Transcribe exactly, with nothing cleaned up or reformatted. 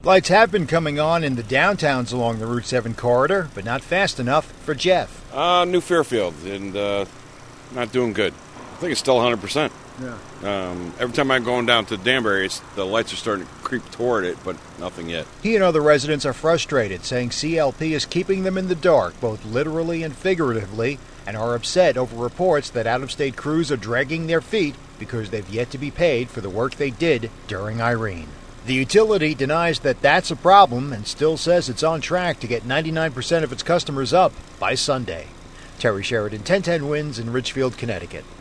Lights have been coming on in the downtowns along the Route seven corridor, but not fast enough for Jeff. Uh, New Fairfield, and uh, not doing good. I think it's still one hundred percent. Yeah. Um, every time I'm going down to Danbury, it's, the lights are starting to creep toward it, but nothing yet. He and other residents are frustrated, saying C L P is keeping them in the dark, both literally and figuratively, and are upset over reports that out-of-state crews are dragging their feet because they've yet to be paid for the work they did during Irene. The utility denies that that's a problem and still says it's on track to get ninety-nine percent of its customers up by Sunday. Terry Sheridan, ten ten Winds in Ridgefield, Connecticut.